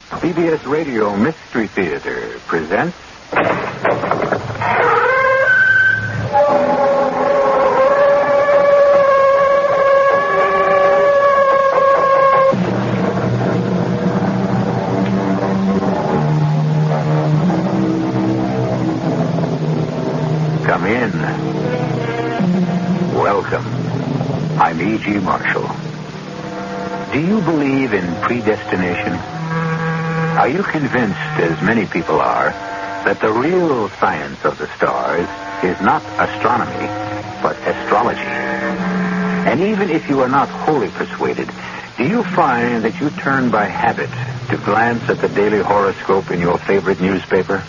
CBS Radio Mystery Theater presents... Come in. Welcome. I'm E.G. Marshall. Do you believe in predestination? Are you convinced, as many people are, that the real science of the stars is not astronomy, but astrology? And even if you are not wholly persuaded, do you find that you turn by habit to glance at the daily horoscope in your favorite newspaper?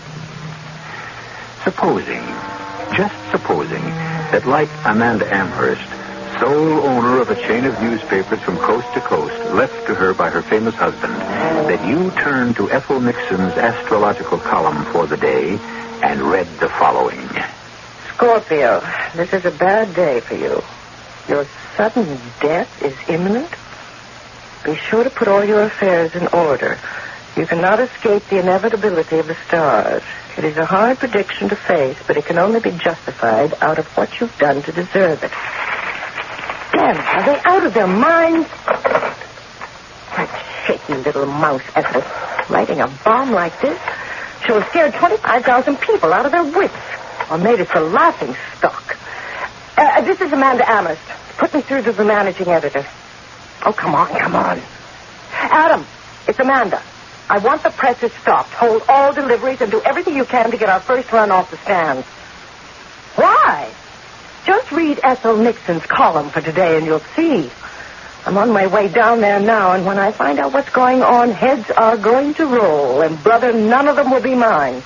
Just supposing, that like Amanda Amherst, sole owner of a chain of newspapers from coast to coast, left to her by her famous husband, that you turned to Ethel Nixon's astrological column for the day and read the following. Scorpio, this is a bad day for you. Your sudden death is imminent. Be sure to put all your affairs in order. You cannot escape the inevitability of the stars. It is a hard prediction to face, but it can only be justified out of what you've done to deserve it. Damn, are they out of their minds? That shaky little mouse, Ethel, writing a bomb like this. She'll have scared 25,000 people out of their wits, or made us a laughing stock. This is Amanda Amherst. Put me through to the managing editor. Oh, come on. Adam, it's Amanda. I want the presses stopped. Hold all deliveries and do everything you can to get our first run off the stands. Why? Just read Ethel Nixon's column for today and you'll see. I'm on my way down there now, and when I find out what's going on, heads are going to roll, and brother, none of them will be mine.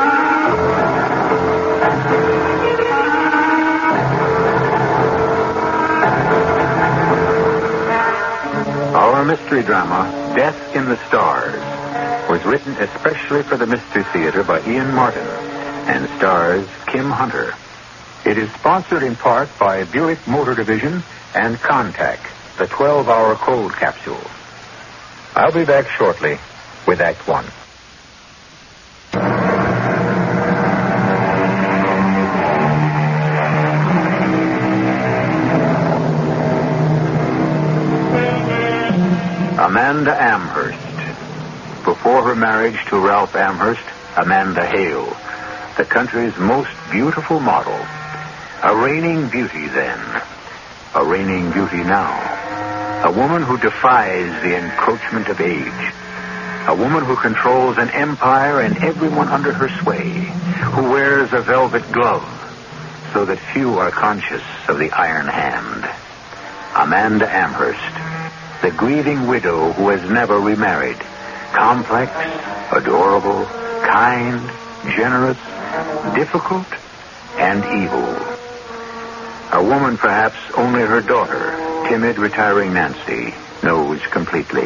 Our mystery drama, Death in the Stars, was written especially for the Mystery Theater by Ian Martin and stars Kim Hunter. It is sponsored in part by Buick Motor Division and Contact, the 12-hour cold capsule. I'll be back shortly with Act One. Amanda Amherst. Before her marriage to Ralph Amherst, Amanda Hale, the country's most beautiful model. A reigning beauty then. A reigning beauty now. A woman who defies the encroachment of age. A woman who controls an empire and everyone under her sway. Who wears a velvet glove so that few are conscious of the iron hand. Amanda Amherst, the grieving widow who has never remarried. Complex, adorable, kind, generous, difficult, and evil. A woman perhaps only her daughter, timid, retiring Nancy, knows completely.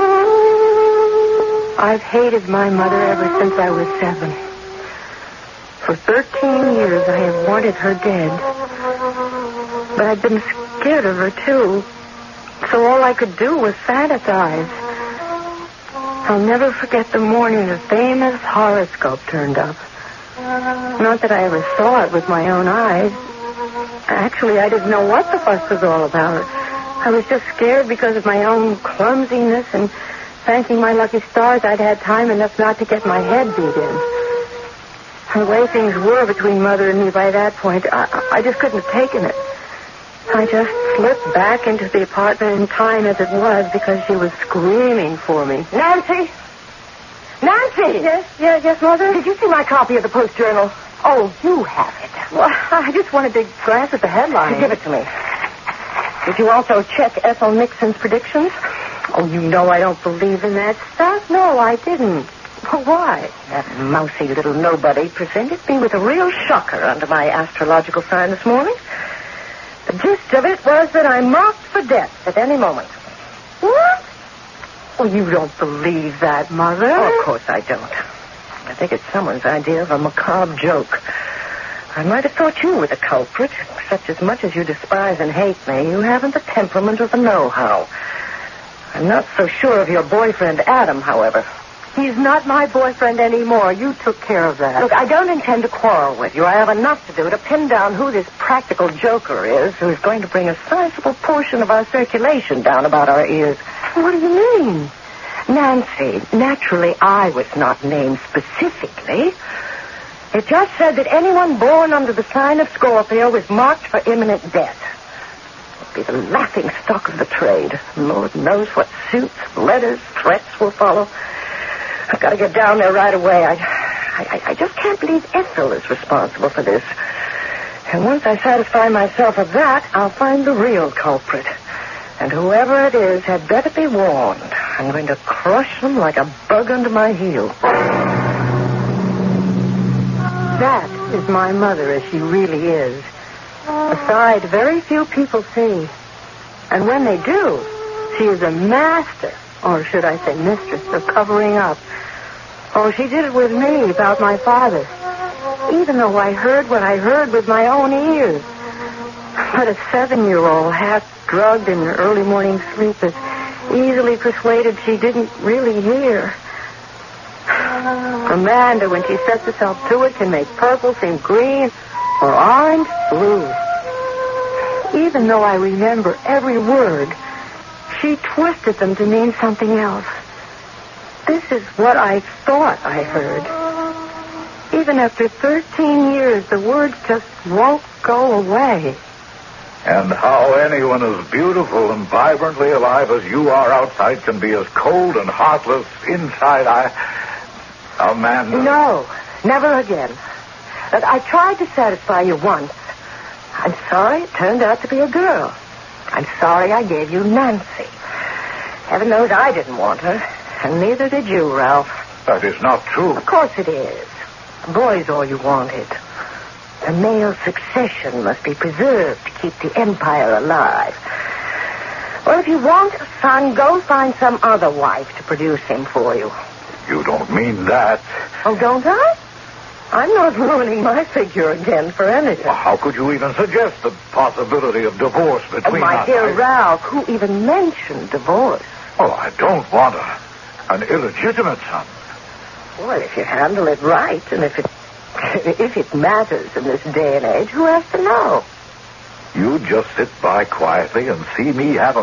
I've hated my mother ever since I was 7. For 13 years I have wanted her dead. But I've been scared of her, too. So all I could do was fantasize. I'll never forget the morning the famous horoscope turned up. Not that I ever saw it with my own eyes. Actually, I didn't know what the fuss was all about. I was just scared because of my own clumsiness and thanking my lucky stars I'd had time enough not to get my head beat in. The way things were between Mother and me by that point, I just couldn't have taken it. I just slipped back into the apartment in time as it was because she was screaming for me. Nancy! Nancy! Yes, Mother? Did you see my copy of the Post-Journal? Oh, you have it. Well, I just wanted to glance at the headline. Give it to me. Did you also check Ethel Nixon's predictions? Oh, you know I don't believe in that stuff. No, I didn't. Why? That mousy little nobody presented me with a real shocker under my astrological sign this morning. The gist of it was that I'm marked for death at any moment. What? Oh, you don't believe that, Mother? Oh, of course I don't. I think it's someone's idea of a macabre joke. I might have thought you were the culprit, except as much as you despise and hate me, you haven't the temperament or the know-how. I'm not so sure of your boyfriend, Adam, however. He's not my boyfriend anymore. You took care of that. Look, I don't intend to quarrel with you. I have enough to do to pin down who this practical joker is who's going to bring a sizable portion of our circulation down about our ears. What do you mean? Nancy, naturally I was not named specifically. It just said that anyone born under the sign of Scorpio was marked for imminent death. Be the laughing stock of the trade. Lord knows what suits, letters, threats will follow. I've got to get down there right away. I just can't believe Ethel is responsible for this. And once I satisfy myself of that, I'll find the real culprit. And whoever it is had better be warned. I'm going to crush them like a bug under my heel. That is my mother as she really is. A side very few people see. And when they do, she is a master, or should I say mistress, of covering up. Oh, she did it with me about my father. Even though I heard what I heard with my own ears. But a 7-year-old, half drugged in early morning sleep, is easily persuaded she didn't really hear. Amanda, when she sets herself to it, can make purple seem green or orange blue. Even though I remember every word, she twisted them to mean something else. This is what I thought I heard. Even after 13 years, the words just won't go away. And how anyone as beautiful and vibrantly alive as you are outside can be as cold and heartless inside, Amanda. No, never again. But I tried to satisfy you once. I'm sorry it turned out to be a girl. I'm sorry I gave you Nancy. Heaven knows I didn't want her, and neither did you, Ralph. That is not true. Of course it is. A boy's all you wanted. The male succession must be preserved to keep the empire alive. Well, if you want a son, go find some other wife to produce him for you. You don't mean that. Oh, don't I? I'm not ruining my figure again for anything. Well, how could you even suggest the possibility of divorce between us? My dear Ralph, who even mentioned divorce? Oh, I don't want an illegitimate son. Well, if you handle it right, and if it matters in this day and age, who has to know? You just sit by quietly and see me have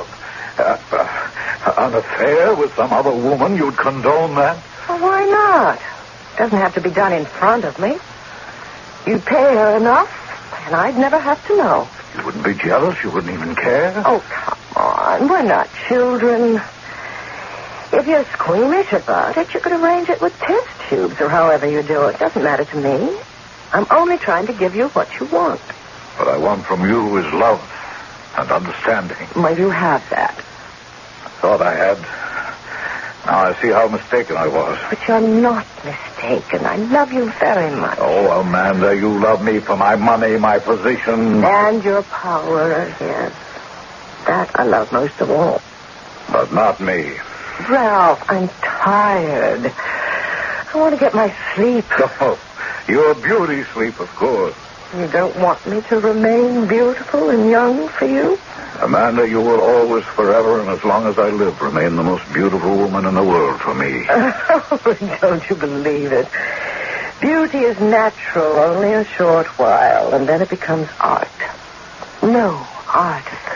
an affair with some other woman. You'd condone that? Well, why not? Doesn't have to be done in front of me. You'd pay her enough, and I'd never have to know. You wouldn't be jealous? You wouldn't even care? Oh, come on. We're not children. If you're squeamish about it, you could arrange it with test tubes or however you do it. Doesn't matter to me. I'm only trying to give you what you want. What I want from you is love and understanding. Well, you have that. I thought I had. Now I see how mistaken I was. But you're not mistaken. I love you very much. Oh, Amanda, you love me for my money, my position. And your power, yes. That I love most of all. But not me. Ralph, I'm tired. I want to get my sleep. Oh, your beauty sleep, of course. You don't want me to remain beautiful and young for you? Amanda, you will always, forever, and as long as I live, remain the most beautiful woman in the world for me. Oh, don't you believe it? Beauty is natural only a short while, and then it becomes art. No, artifice.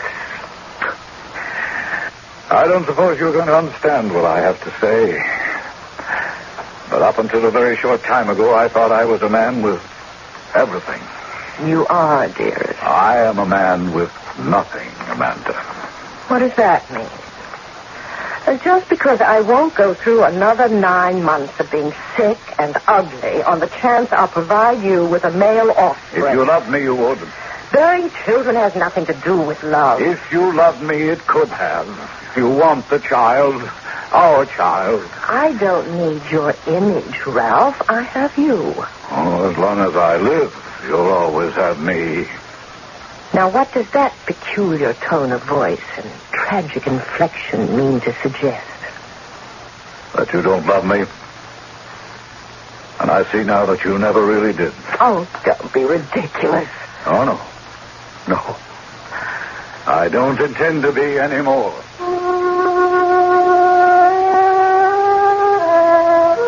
I don't suppose you're going to understand what I have to say. But up until a very short time ago, I thought I was a man with everything. You are, dearest. I am a man with nothing, Amanda. What does that mean? Just because I won't go through another 9 months of being sick and ugly on the chance I'll provide you with a male offspring. If you loved me, you would. Bearing children has nothing to do with love. If you loved me, it could have. If you want the child, our child. I don't need your image, Ralph. I have you. Oh, as long as I live, you'll always have me. Now, what does that peculiar tone of voice and tragic inflection mean to suggest? That you don't love me. And I see now that you never really did. Oh, don't be ridiculous. Oh, no. No. I don't intend to be anymore.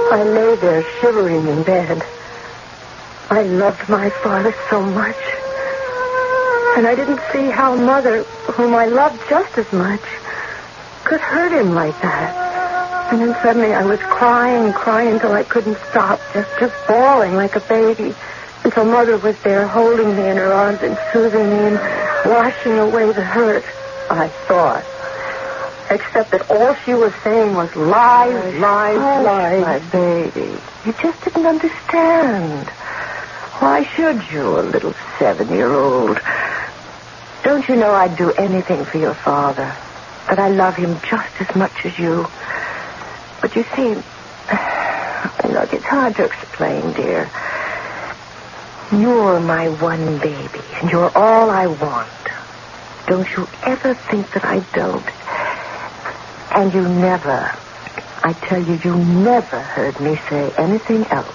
I lay there shivering in bed. I loved my father so much. And I didn't see how Mother, whom I loved just as much, could hurt him like that. And then suddenly I was crying till I couldn't stop, just bawling like a baby, until Mother was there holding me in her arms and soothing me and washing away the hurt, I thought. Except that all she was saying was lies. My baby. You just didn't understand. Why should you, a little 7-year-old? Don't you know I'd do anything for your father? That I love him just as much as you. But you see, look, it's hard to explain, dear. You're my one baby, and you're all I want. Don't you ever think that I don't. And you never, I tell you, you never heard me say anything else.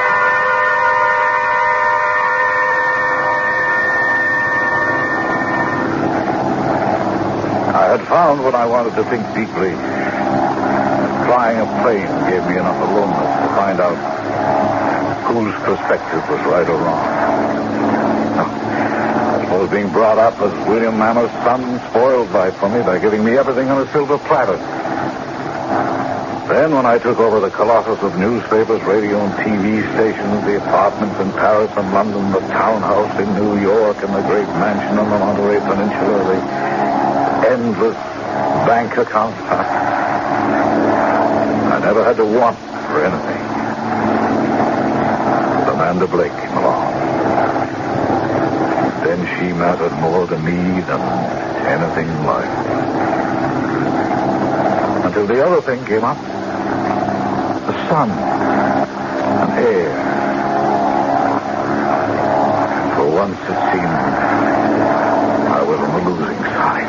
I had found what I wanted to think deeply. Flying a plane gave me enough aloneness to find out whose perspective was right or wrong. I suppose being brought up as William Amherst's son spoiled life for me by giving me everything on a silver platter. Then when I took over the colossus of newspapers, radio and TV stations, the apartments in Paris and London, the townhouse in New York, and the great mansion on the Monterey Peninsula, the endless bank accounts, I never had to want for anything. Amanda Blake came along. Then she mattered more to me than anything in life. Until the other thing came up. The son. An heir. For once it seemed I was on the losing side.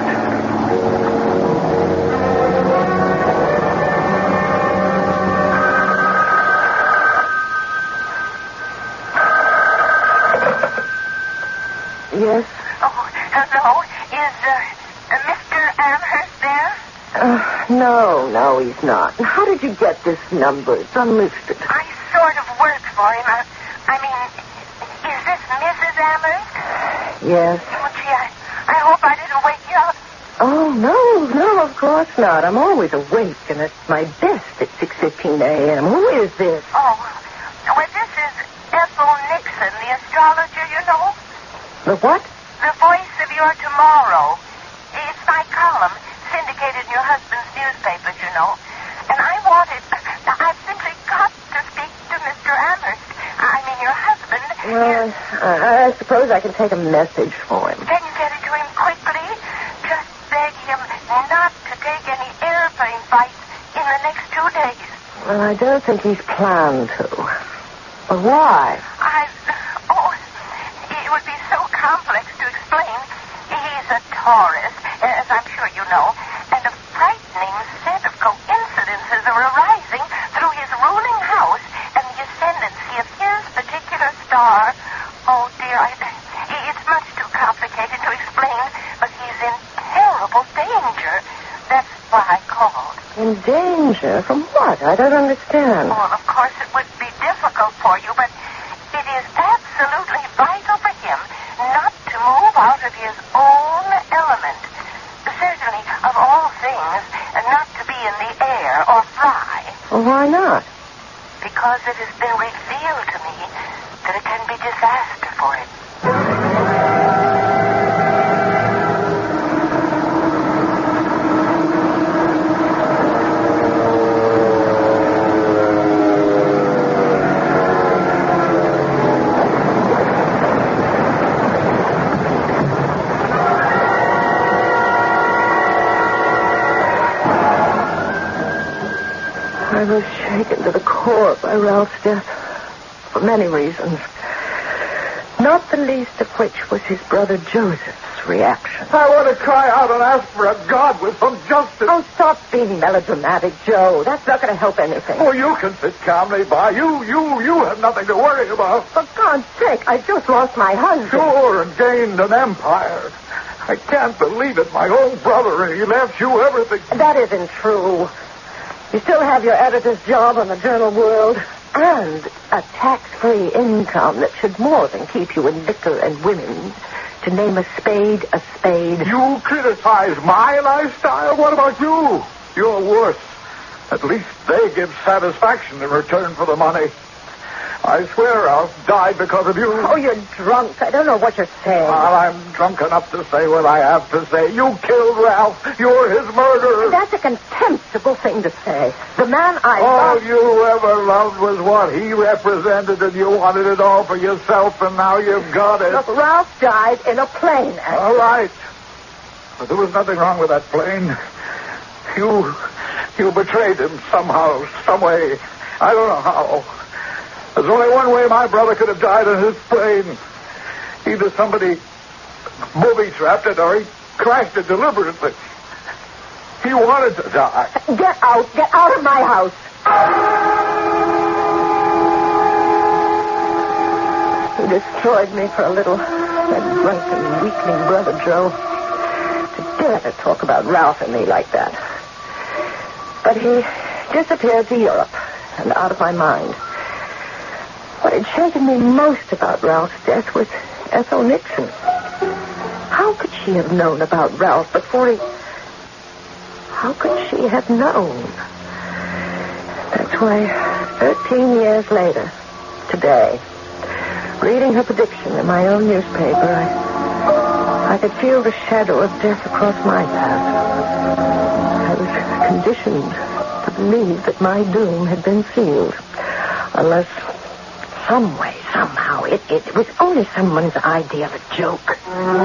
Yes? Oh, hello. Is Mr. Amherst there? No, he's not. How did you get this number? It's unlisted. I sort of work for him. I mean, is this Mrs. Amherst? Yes. Oh, gee, I hope I didn't wake you up. Oh, no, of course not. I'm always awake and at my best at 6:15 a.m. Who is this? Oh, well, this is Ethel Nixon, the astrologer, you know. The what? The voice of your tomorrow. It's my column, syndicated in your husband's newspapers, you know. And I've simply got to speak to Mr. Amherst. I mean, your husband. Well, I suppose I can take a message for him. Can you get it to him quickly? Just beg him not to take any airplane flights in the next 2 days. Well, I don't think he's planned to. But why? It would be so complex to explain. He's a Taurus, as I'm sure you know, and a frightening set of coincidences are arising through his ruling house and the ascendancy of his particular star. Oh, dear, it's much too complicated to explain, but he's in terrible danger. That's why I called. In danger? From what? I don't understand. Well, of course it would be difficult for you, but it is absolutely vital for him not to move out of his own element. Certainly, of all things, not to be in the air or fly. Well, why not? Because it has been revealed to me that it can be disaster for him. I was shaken to the core by Ralph's death for many reasons. Not the least of which was his brother Joseph's reaction. I want to cry out and ask for a God with some justice. Oh, stop being melodramatic, Joe. That's not going to help anything. Oh, you can sit calmly by. You have nothing to worry about. For God's sake, I just lost my husband. Sure, and gained an empire. I can't believe it. My own brother, he left you everything. That isn't true. You still have your editor's job on the Journal World and a tax-free income that should more than keep you in liquor and women. To name a spade a spade. You criticize my lifestyle? What about you? You're worse. At least they give satisfaction in return for the money. I swear Ralph died because of you. Oh, you're drunk. I don't know what you're saying. Well, I'm drunk enough to say what I have to say. You killed Ralph. You're his murderer. That's a contemptible thing to say. The man I All loved... you ever loved was what he represented, and you wanted it all for yourself, and now you've got it. Look, Ralph died in a plane accident. All right. But there was nothing wrong with that plane. You betrayed him somehow, some way. I don't know how. There's only one way my brother could have died on his plane. Either somebody booby-trapped it or he crashed it deliberately. He wanted to die. Get out of my house. He destroyed me for a little. That drunken, weakling brother, Joe. To dare to talk about Ralph and me like that. But he disappeared to Europe and out of my mind. What had shaken me most about Ralph's death was Ethel Nixon. How could she have known about Ralph before he... How could she have known? That's why 13 years later, today, reading her prediction in my own newspaper, I could feel the shadow of death across my path. I was conditioned to believe that my doom had been sealed. Unless... some way, somehow, it was only someone's idea of a joke.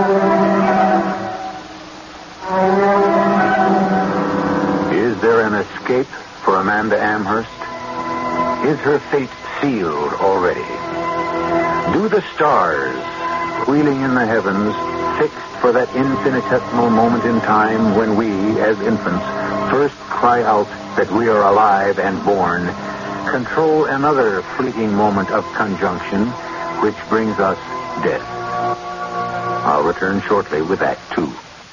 Is there an escape for Amanda Amherst? Is her fate sealed already? Do the stars, wheeling in the heavens, fixed for that infinitesimal moment in time when we, as infants, first cry out that we are alive and born, control another fleeting moment of conjunction, which brings us death? I'll return shortly with Act 2.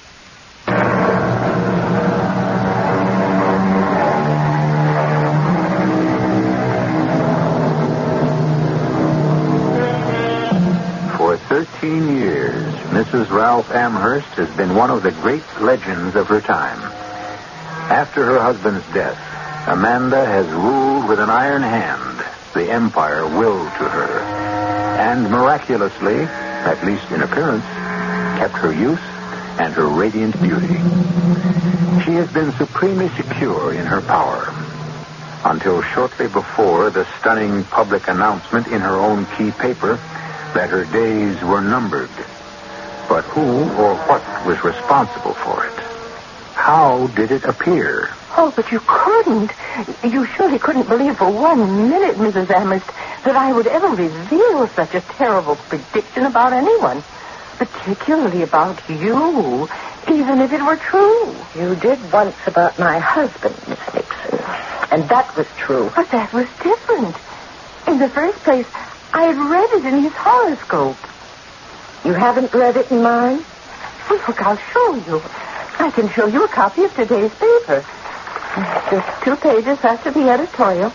For 13 years, Mrs. Ralph Amherst has been one of the great legends of her time. After her husband's death, Amanda has ruled with an iron hand the empire willed to her, and miraculously, at least in appearance, kept her youth and her radiant beauty. She has been supremely secure in her power, until shortly before the stunning public announcement in her own key paper that her days were numbered. But who or what was responsible for it? How did it appear? Oh, but you couldn't. You surely couldn't believe for 1 minute, Mrs. Amherst, that I would ever reveal such a terrible prediction about anyone. Particularly about you, even if it were true. You did once about my husband, Miss Nixon. And that was true. But that was different. In the first place, I had read it in his horoscope. You haven't read it in mine? Well, look, I'll show you. I can show you a copy of today's paper. Just 2 pages after the editorial.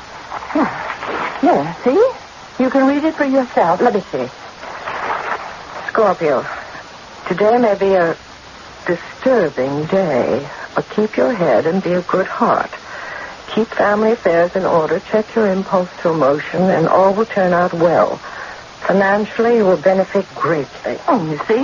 Yeah, see? You can read it for yourself. Let me see. Scorpio, today may be a disturbing day, but keep your head and be of good heart. Keep family affairs in order, check your impulse to emotion, and all will turn out well. Financially, you will benefit greatly. Oh, you see?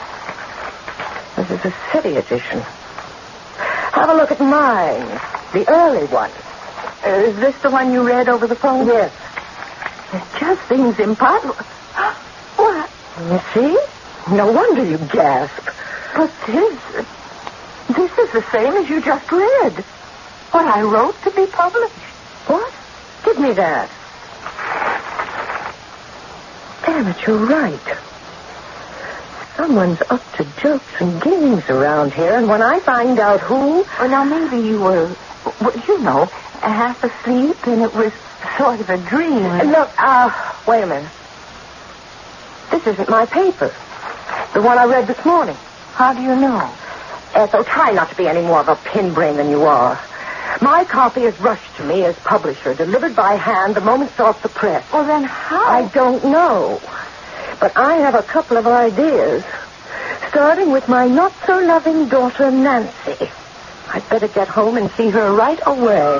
This is a city edition. Have a look at mine, the early one. Is this the one you read over the phone? Yes. It just seems impossible. What? You see? No wonder you gasp. But this is the same as you just read. What I wrote to be published. What? Give me that. Damn it, you're right. Someone's up to jokes and games around here, and when I find out who... Well, now, maybe you were, half asleep, and it was sort of a dream. Look, wait a minute. This isn't my paper. The one I read this morning. How do you know? Ethel, try not to be any more of a pin brain than you are. My copy is rushed to me as publisher, delivered by hand the moment it's off the press. Well, then how? I don't know. But I have a couple of ideas. Starting with my not-so-loving daughter, Nancy. I'd better get home and see her right away.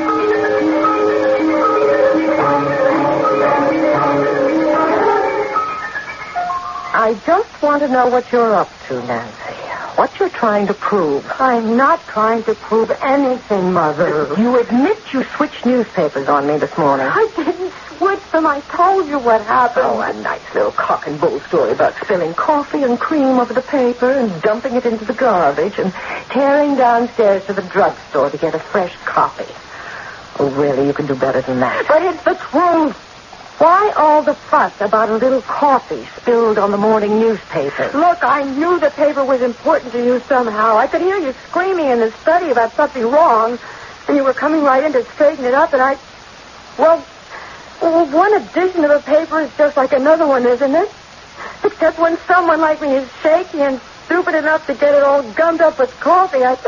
I just want to know what you're up to, Nancy. What you're trying to prove. I'm not trying to prove anything, Mother. You admit you switched newspapers on me this morning. I didn't switch them. I told you what happened. Oh, a nice little cock and bull story about spilling coffee and cream over the paper and dumping it into the garbage and tearing downstairs to the drugstore to get a fresh copy. Oh, really, you can do better than that. But it's the truth. Why all the fuss about a little coffee spilled on the morning newspaper? Look, I knew the paper was important to you somehow. I could hear you screaming in the study about something wrong, and you were coming right in to straighten it up, and Well, one edition of a paper is just like another one, isn't it? Except when someone like me is shaky and stupid enough to get it all gummed up with coffee, I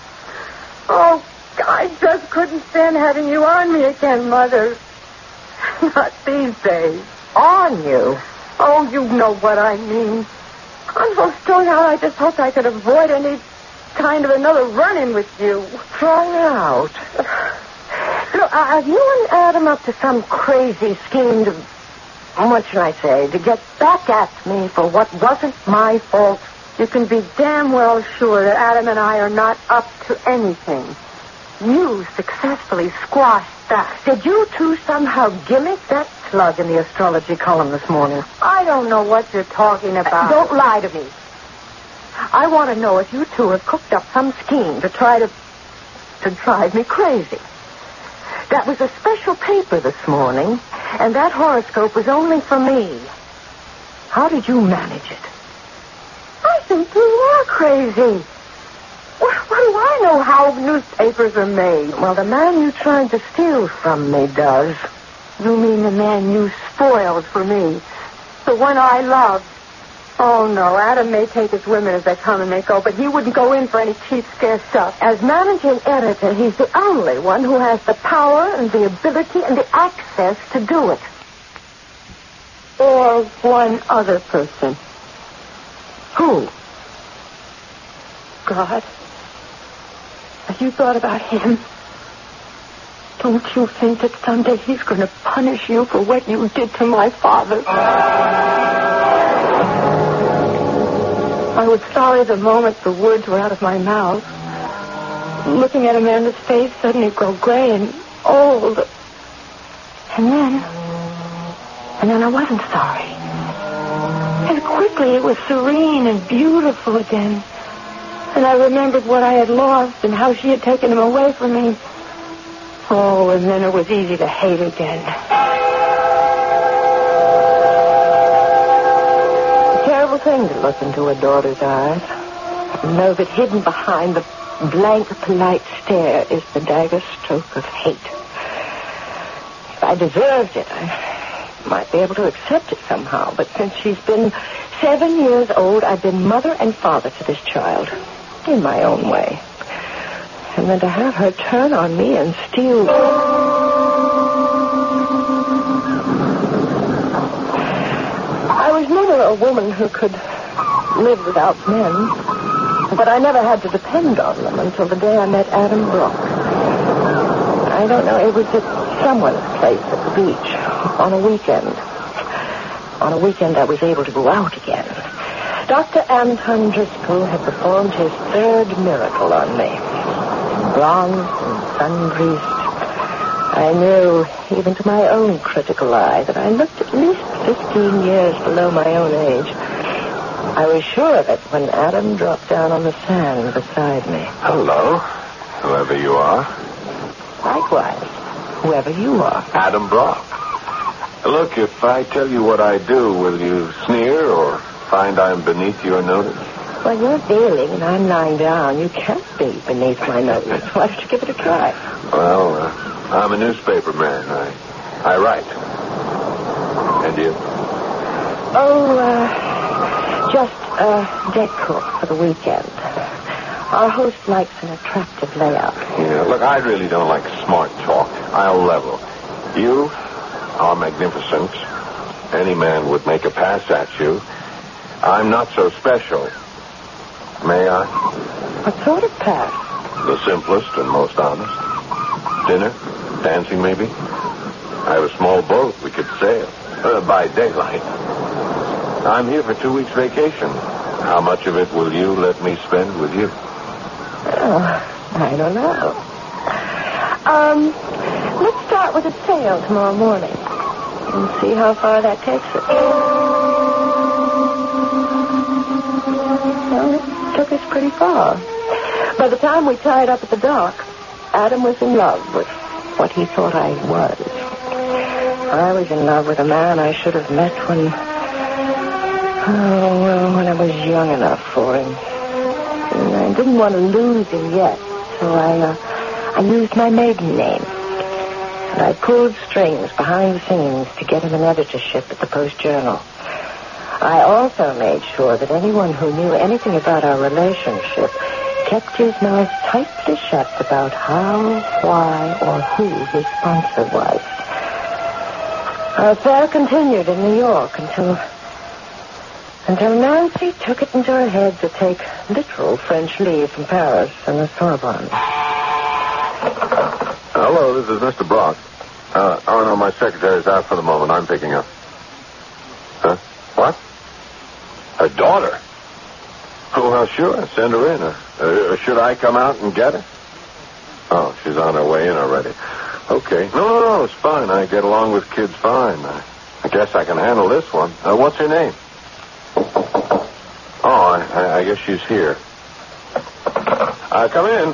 just couldn't stand having you on me again, Mother. Not these days. On you? Oh, you know what I mean. I'm so strung out, I just hoped I could avoid any kind of another run-in with you. Strung out? Look, are you and Adam up to some crazy scheme to... what should I say? To get back at me for what wasn't my fault? You can be damn well sure that Adam and I are not up to anything. You successfully squashed that. Did you two somehow gimmick that slug in the astrology column this morning? I don't know what you're talking about. Don't lie to me. I want to know if you two have cooked up some scheme to try to drive me crazy. That was a special paper this morning, and that horoscope was only for me. How did you manage it? I think you are crazy. What do I know how newspapers are made? Well, the man you tried to steal from me does. You mean the man you spoiled for me? The one I loved? Oh, no, Adam may take his women as they come and they go, but he wouldn't go in for any cheap, scare stuff. As managing editor, he's the only one who has the power and the ability and the access to do it. Or one other person. Who? God. Have you thought about him? Don't you think that someday he's going to punish you for what you did to my father? I was sorry the moment the words were out of my mouth. Looking at Amanda's face suddenly grow gray and old. And then I wasn't sorry. And quickly it was serene and beautiful again. And I remembered what I had lost and how she had taken him away from me. Oh, and then it was easy to hate again. A terrible thing to look into a daughter's eyes. And know that hidden behind the blank, polite stare is the dagger stroke of hate. If I deserved it, I might be able to accept it somehow. But since she's been 7 years old, I've been mother and father to this child. In my own way. And then to have her turn on me and steal... I was never a woman who could live without men. But I never had to depend on them until the day I met Adam Brock. I don't know, it was at someone's place at the beach on a weekend. On a weekend I was able to go out again. Dr. Anton Driscoll had performed his third miracle on me. Bronzed and sun-greased, I knew, even to my own critical eye, that I looked at least 15 years below my own age. I was sure of it when Adam dropped down on the sand beside me. Hello, whoever you are. Likewise, whoever you are. Adam Brock. Look, if I tell you what I do, will you sneer or find I'm beneath your notice? Well, you're bailing and I'm lying down. You can't be beneath my notice. Why don't you give it a try? Well, I'm a newspaper man. I write. And you? Just a deck cook for the weekend. Our host likes an attractive layout. Yeah, Yeah, look, I really don't like smart talk. I'll level. You are magnificent. Any man would make a pass at you. I'm not so special. May I? What sort of pass? The simplest and most honest. Dinner? Dancing, maybe? I have a small boat. We could sail. By daylight. I'm here for 2 weeks vacation. How much of it will you let me spend with you? Oh, I don't know. Let's start with a sail tomorrow morning and see how far that takes us. Well, it took us pretty far. By the time we tied up at the dock, Adam was in love with what he thought I was. I was in love with a man I should have met when I was young enough for him. And I didn't want to lose him yet, so I used my maiden name. And I pulled strings behind the scenes to get him an editorship at the Post-Journal. I also made sure that anyone who knew anything about our relationship kept his mouth tightly shut about how, why, or who his sponsor was. Our affair continued in New York until Nancy took it into her head to take literal French leave from Paris and the Sorbonne. Hello, this is Mr. Brock. No, my secretary's out for the moment. I'm picking up. Huh? What? Her daughter? Oh, well, sure. Send her in. Should I come out and get her? Oh, she's on her way in already. Okay. No, it's fine. I get along with kids fine. I guess I can handle this one. What's her name? Oh, I guess she's here. Come in.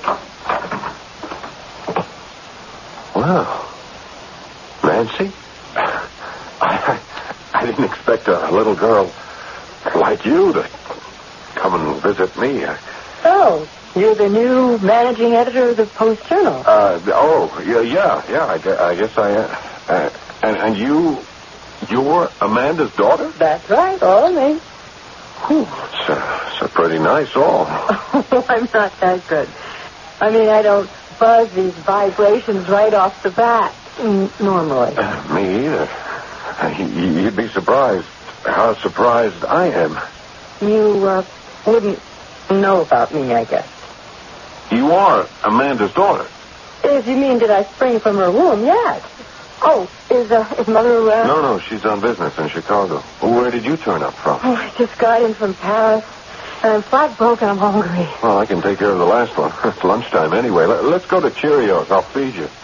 Wow. Nancy? I didn't expect a little girl like you to come and visit me. Oh, you're the new managing editor of the Post-Journal. Yeah. I guess I am. And you're Amanda's daughter? That's right, all me. It's a pretty nice all. Oh, I'm not that good. I mean, I don't buzz these vibrations right off the bat, normally. Me either. You'd be surprised how surprised I am. You wouldn't know about me, I guess. You are Amanda's daughter. If you mean, did I spring from her womb? Yes. Oh, is Mother around? No, she's on business in Chicago. Where did you turn up from? Oh, I just got in from Paris, and I'm flat broke and I'm hungry. Well, I can take care of the last one. It's lunchtime anyway. Let's go to Cheerios. I'll feed you.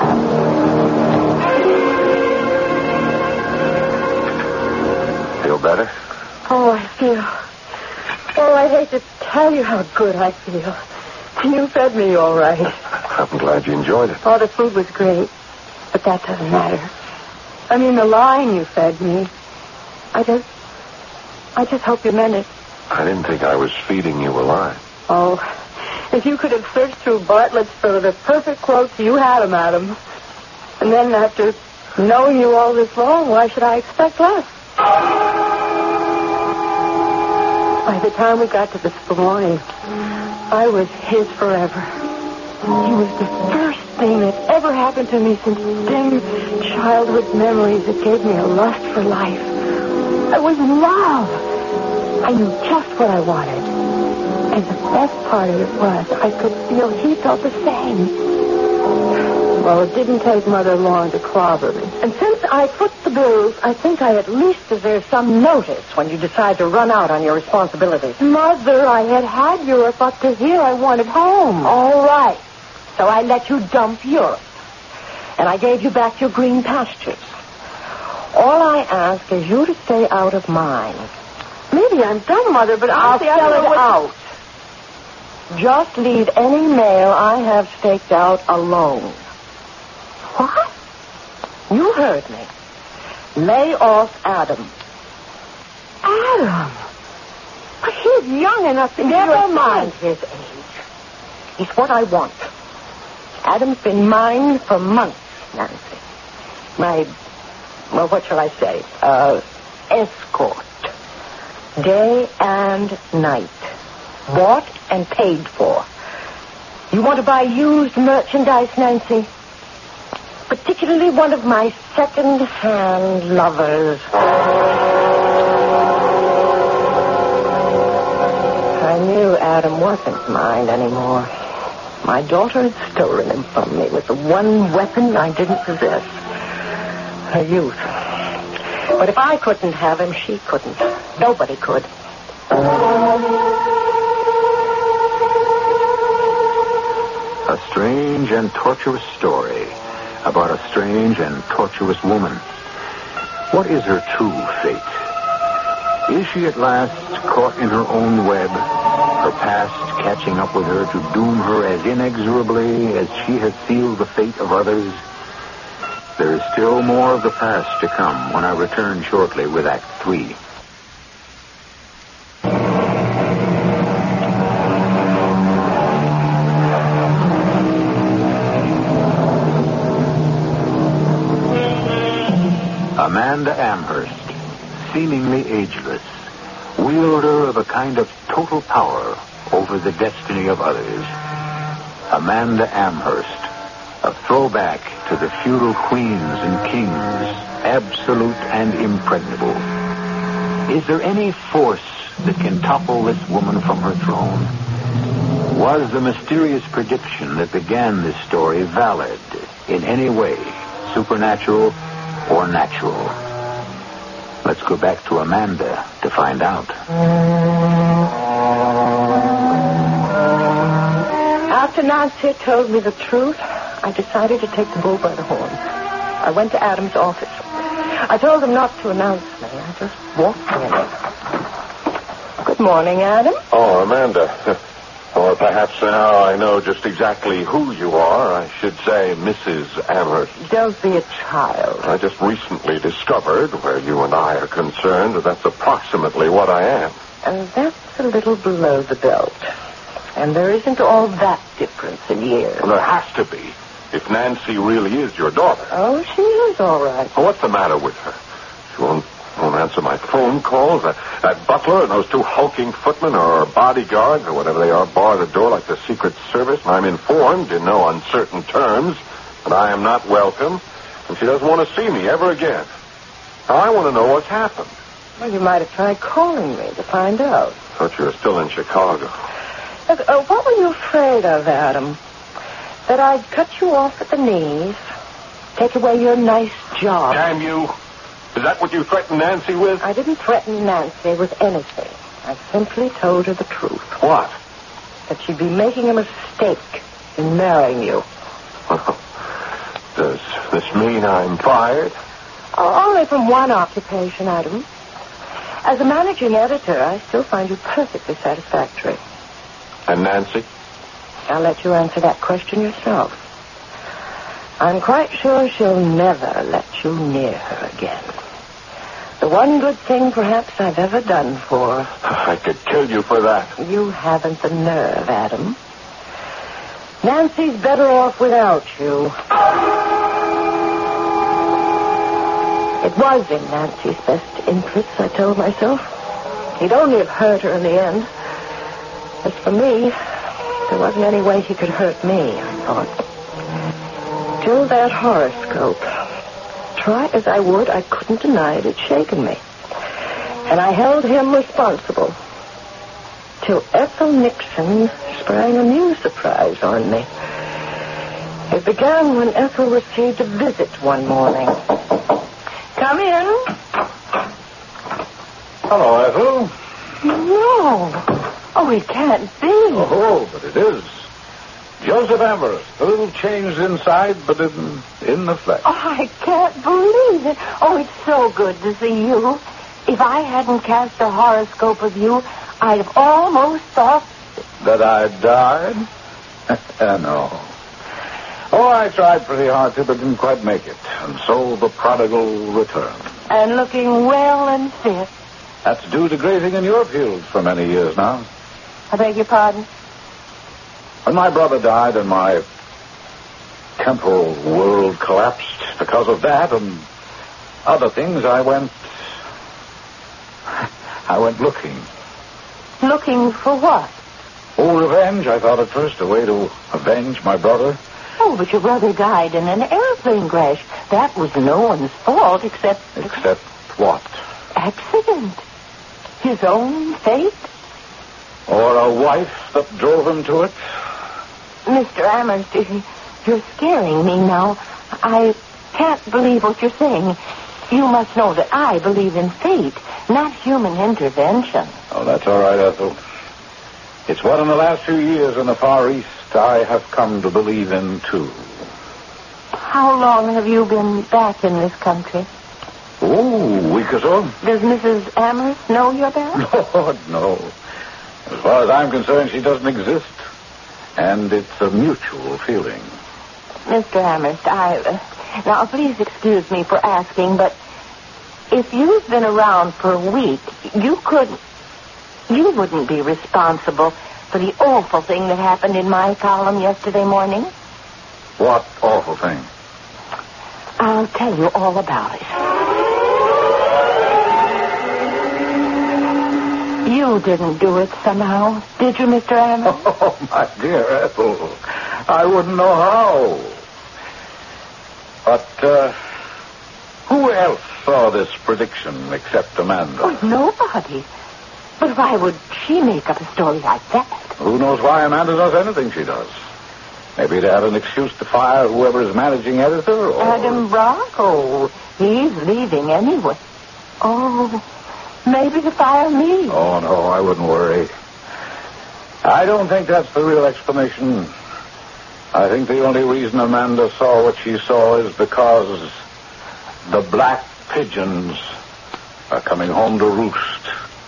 Feel better? Oh, I feel... Oh, I'd hate to tell you how good I feel. You fed me all right. I'm glad you enjoyed it. Oh, the food was great. But that doesn't matter. I mean, the line you fed me. I just hope you meant it. I didn't think I was feeding you a lie. Oh, if you could have searched through Bartlett's for the perfect quotes, you had them, Adam. And then after knowing you all this long, why should I expect less? By the time we got to this morning, I was his forever. He was the first thing that ever happened to me since dim childhood memories that gave me a lust for life. I was in love. I knew just what I wanted. And the best part of it was I could feel he felt the same. Well, it didn't take Mother long to clobber me. And since I put the bills, I think I at least deserve some notice when you decide to run out on your responsibilities. Mother, I had Europe up to here. I wanted home. All right. So I let you dump Europe. And I gave you back your green pastures. All I ask is you to stay out of mine. Maybe I'm dumb, Mother, but I'll spell it out. Just leave any mail I have staked out alone. What? You heard me. Lay off Adam. Adam? But he's young enough to... Never mind his age. He's what I want. Adam's been mine for months, Nancy. What shall I say? Escort. Day and night. Bought and paid for. You want to buy used merchandise, Nancy? Particularly one of my second-hand lovers. I knew Adam wasn't mine anymore. My daughter had stolen him from me with the one weapon I didn't possess. Her youth. But if I couldn't have him, she couldn't. Nobody could. A strange and torturous story about a strange and tortuous woman. What is her true fate? Is she at last caught in her own web, her past catching up with her to doom her as inexorably as she has sealed the fate of others? There is still more of the past to come when I return shortly with Act 3. Amanda Amherst, seemingly ageless, wielder of a kind of total power over the destiny of others. Amanda Amherst, a throwback to the feudal queens and kings, absolute and impregnable. Is there any force that can topple this woman from her throne? Was the mysterious prediction that began this story valid in any way, supernatural or natural? Let's go back to Amanda to find out. After Nancy had told me the truth, I decided to take the bull by the horns. I went to Adam's office. I told him not to announce me. I just walked in. Good morning, Adam. Oh, Amanda. Or perhaps now I know just exactly who you are. I should say Mrs. Amherst. Don't be a child. I just recently discovered, where you and I are concerned, that that's approximately what I am. And that's a little below the belt. And there isn't all that difference in years. Well, there has to be, if Nancy really is your daughter. Oh, she is all right. Well, what's the matter with her? She won't answer my phone calls. That butler and those two hulking footmen or bodyguards or whatever they are bar the door like the Secret Service. And I'm informed in no uncertain terms that I am not welcome, and she doesn't want to see me ever again. Now, I want to know what's happened. Well, you might have tried calling me to find out. Thought you were still in Chicago. Look, what were you afraid of, Adam? That I'd cut you off at the knees, take away your nice job. Damn you. Is that what you threatened Nancy with? I didn't threaten Nancy with anything. I simply told her the truth. What? That she'd be making a mistake in marrying you. Does this mean I'm fired? Only from one occupation, Adam. As a managing editor, I still find you perfectly satisfactory. And Nancy? I'll let you answer that question yourself. I'm quite sure she'll never let you near her again. The one good thing, perhaps, I've ever done for her. I could kill you for that. You haven't the nerve, Adam. Nancy's better off without you. It was in Nancy's best interests, I told myself. He'd only have hurt her in the end. As for me, there wasn't any way he could hurt me, I thought. Till that horoscope. Try as I would, I couldn't deny it had shaken me. And I held him responsible. Till Ethel Nixon sprang a new surprise on me. It began when Ethel received a visit one morning. Come in. Hello, Ethel. No. Oh, it can't be. Oh, but it is. Joseph Amherst, a little changed inside, but in the flesh. Oh, I can't believe it. Oh, it's so good to see you. If I hadn't cast a horoscope of you, I'd have almost thought... That I died? No. Oh, I tried pretty hard to, but didn't quite make it. And so the prodigal returned. And looking well and fit. That's due to grazing in your fields for many years now. I beg your pardon? When my brother died and my temporal world collapsed because of that and other things, I went looking. Looking for what? Oh, revenge, I thought at first, a way to avenge my brother. Oh, but your brother died in an airplane crash. That was no one's fault except... Except what? Accident. His own fate. Or a wife that drove him to it? Mr. Amherst, you're scaring me now. I can't believe what you're saying. You must know that I believe in fate, not human intervention. Oh, that's all right, Ethel. It's what in the last few years in the Far East I have come to believe in, too. How long have you been back in this country? Oh, a week or so. Does Mrs. Amherst know you're back? Lord, no. As far as I'm concerned, she doesn't exist. And it's a mutual feeling. Mr. Amherst, now, please excuse me for asking, but if you've been around for a week, you wouldn't be responsible for the awful thing that happened in my column yesterday morning? What awful thing? I'll tell you all about it. You didn't do it somehow, did you, Mr. Amherst? Oh, my dear Ethel, I wouldn't know how. But, who else saw this prediction except Amanda? Oh, nobody. But why would she make up a story like that? Who knows why Amanda does anything she does? Maybe to have an excuse to fire whoever is managing editor, or... Adam Brock? Oh, he's leaving anyway. Oh, maybe to fire me. Oh, no, I wouldn't worry. I don't think that's the real explanation. I think the only reason Amanda saw what she saw is because the black pigeons are coming home to roost.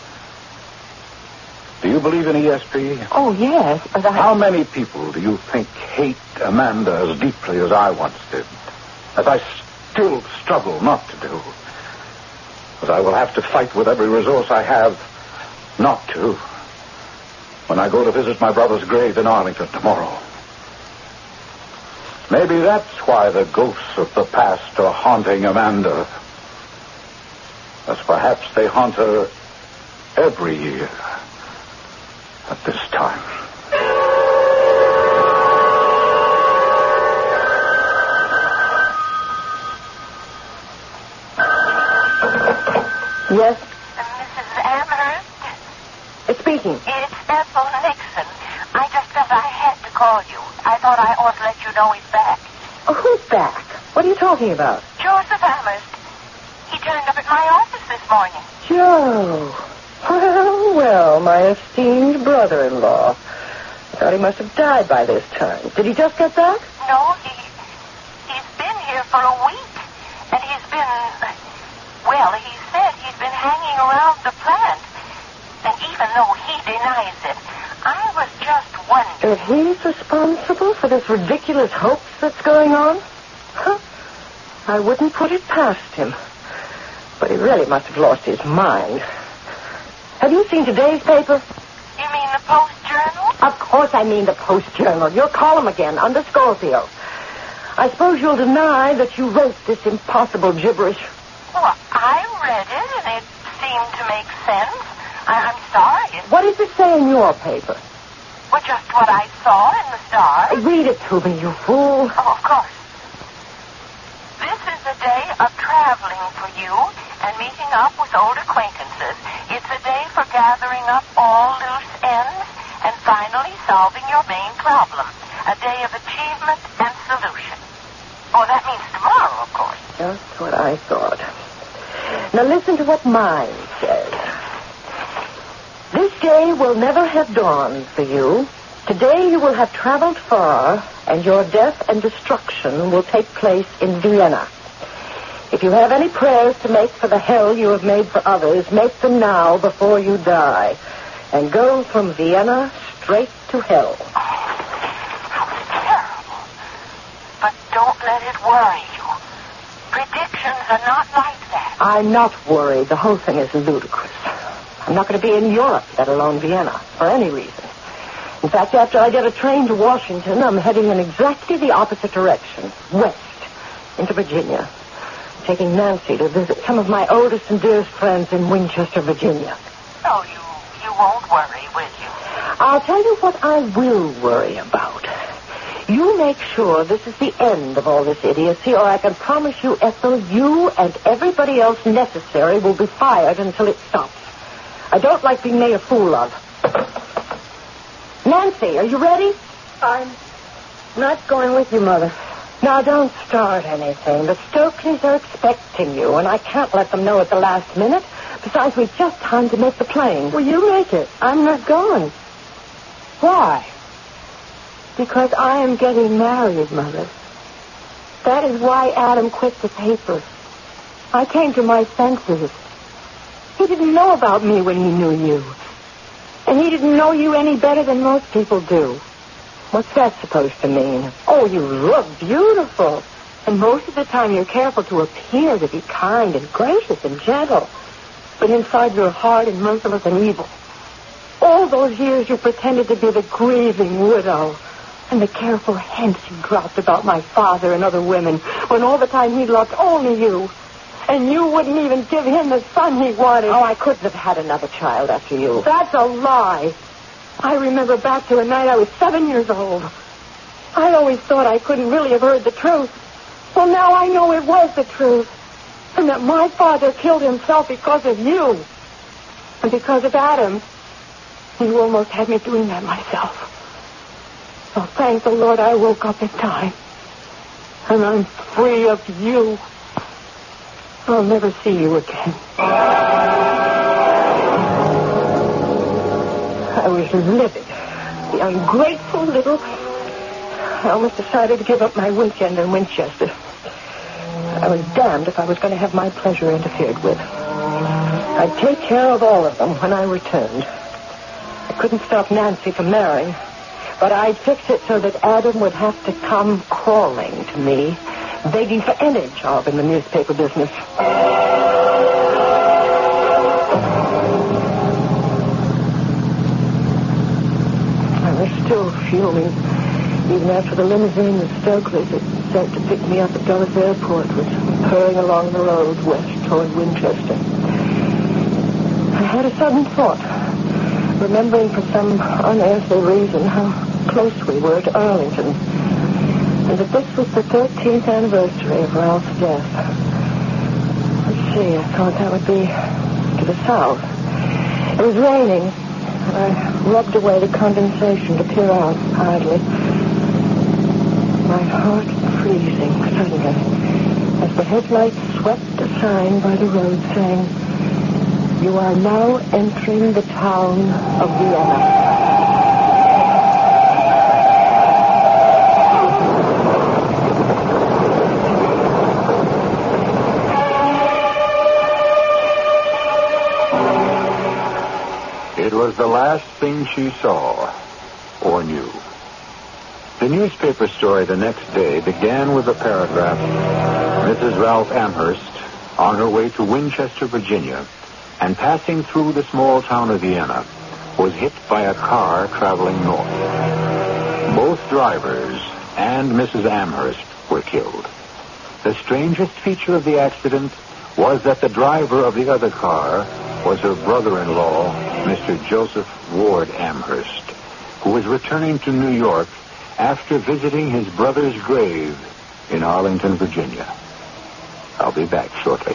Do you believe in ESP? Oh, yes, but How many people do you think hate Amanda as deeply as I once did? As I still struggle not to do. As I will have to fight with every resource I have not to when I go to visit my brother's grave in Arlington tomorrow. Maybe that's why the ghosts of the past are haunting Amanda. As perhaps they haunt her every year at this time. Yes? Mrs. Amherst? Speaking. It's Ethel Nixon. I just felt I had to call you. I thought I ought to let you know he's back. Oh, who's back? What are you talking about? Joseph Amherst. He turned up at my office this morning. Joe. Well, my esteemed brother-in-law. I thought he must have died by this time. Did he just get back? No, he's been here for a week. And he's been... Well, he said he's been hanging around the plant. And even though he denies it, I was just wondering... If he's responsible for this ridiculous hoax that's going on? Huh? I wouldn't put it past him. But he really must have lost his mind. Have you seen today's paper? You mean the Post-Journal? Of course I mean the Post-Journal. Your column again, under Schofield. I suppose you'll deny that you wrote this impossible gibberish. Well, I read it, and it seemed to make sense. I'm sorry. What does it say in your paper? Well, just what I saw in the Star. Read it to me, you fool. Oh, of course. This is a day of traveling for you and meeting up with old acquaintances. It's a day for gathering up all loose ends and finally solving your main problem. A day of achievement and solution. Oh, that means tomorrow, of course. Just what I thought. Now listen to what mine says. This day will never have dawned for you. Today you will have traveled far, and your death and destruction will take place in Vienna. If you have any prayers to make for the hell you have made for others, make them now before you die, and go from Vienna straight to hell. How terrible. But don't let it worry you. Predictions are not like that. I'm not worried. The whole thing is ludicrous. I'm not going to be in Europe, let alone Vienna, for any reason. In fact, after I get a train to Washington, I'm heading in exactly the opposite direction, west, into Virginia, taking Nancy to visit some of my oldest and dearest friends in Winchester, Virginia. Oh, you won't worry, will you? I'll tell you what I will worry about. You make sure this is the end of all this idiocy, or I can promise you, Ethel, you and everybody else necessary will be fired until it stops. I don't like being made a fool of. Nancy, are you ready? I'm not going with you, Mother. Now, don't start anything. The Stokeleys are expecting you, and I can't let them know at the last minute. Besides, we've just time to make the plane. Well, you make it. I'm not going. Why? Because I am getting married, Mother. That is why Adam quit the paper. I came to my senses. He didn't know about me when he knew you. And he didn't know you any better than most people do. What's that supposed to mean? Oh, you look beautiful. And most of the time you're careful to appear to be kind and gracious and gentle. But inside you're hard and merciless and evil. All those years you pretended to be the grieving widow. And the careful hints he dropped about my father and other women, when all the time he loved only you. And you wouldn't even give him the son he wanted. Oh, I couldn't have had another child after you. That's a lie. I remember back to a night I was 7 years old. I always thought I couldn't really have heard the truth. Well, now I know it was the truth. And that my father killed himself because of you. And because of Adam. You almost had me doing that myself. So thank the Lord I woke up in time. And I'm free of you. I'll never see you again. I was livid. The ungrateful little... I almost decided to give up my weekend in Winchester. I was damned if I was going to have my pleasure interfered with. I'd take care of all of them when I returned. I couldn't stop Nancy from marrying, but I'd fix it so that Adam would have to come crawling to me, begging for any job in the newspaper business. I was still fuming, even after the limousine the Stokeleys had sent to pick me up at Dulles Airport was purring along the road west toward Winchester. I had a sudden thought, remembering for some unearthly reason how close we were to Arlington, and that this was the 13th anniversary of Ralph's death. Let's see, I thought that would be to the south. It was raining, and I rubbed away the condensation to peer out idly. My heart freezing suddenly as the headlights swept a sign by the road saying, "You are now entering the town of Vienna." It was the last thing she saw or knew. The newspaper story the next day began with the paragraph, Mrs. Ralph Amherst, on her way to Winchester, Virginia, and passing through the small town of Vienna, was hit by a car traveling north. Both drivers and Mrs. Amherst were killed. The strangest feature of the accident was that the driver of the other car was her brother-in-law, Mr. Joseph Ward Amherst, who was returning to New York after visiting his brother's grave in Arlington, Virginia. I'll be back shortly.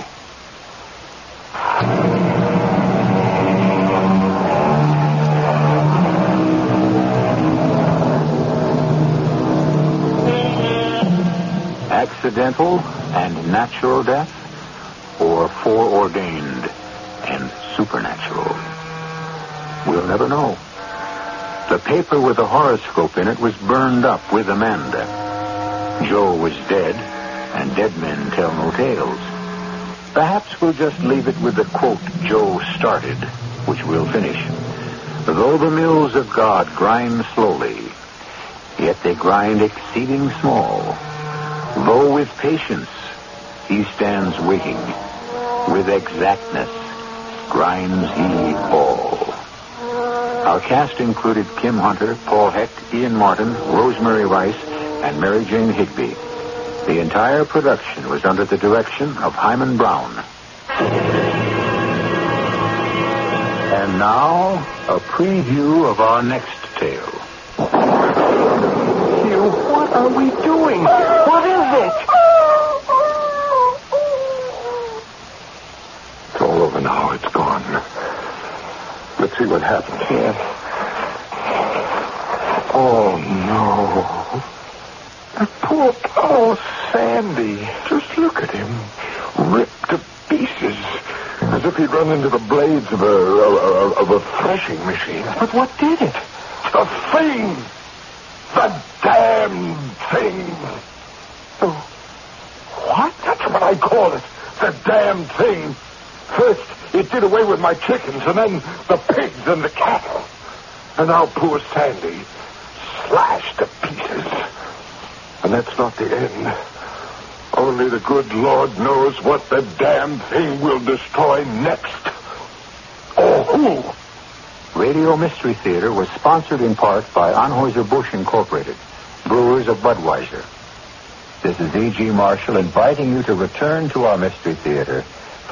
Accidental and natural death, or foreordained and supernatural? We'll never know. The paper with the horoscope in it was burned up with Amanda. Joe was dead, and dead men tell no tales. Perhaps we'll just leave it with the quote Joe started, which we'll finish. Though the mills of God grind slowly, yet they grind exceeding small. Though with patience he stands waiting, with exactness grinds he all. Our cast included Kim Hunter, Paul Hecht, Ian Martin, Rosemary Rice, and Mary Jane Higby. The entire production was under the direction of Hyman Brown. And now, a preview of our next tale. Hugh, what are we doing? What is it? It's all over now. It's gone. Let's see what happens. Yeah. Oh, no. That poor Sandy. Just look at him. Ripped to pieces. As if he'd run into the blades of a threshing machine. But what did it? The thing! The damn thing! Oh, what? That's what I call it. The damn thing. First, it did away with my chickens, and then the pigs and the cattle. And now poor Sandy, slashed to pieces. And that's not the end. Only the good Lord knows what the damn thing will destroy next. Or who? Radio Mystery Theater was sponsored in part by Anheuser-Busch Incorporated, brewers of Budweiser. This is E.G. Marshall inviting you to return to our Mystery Theater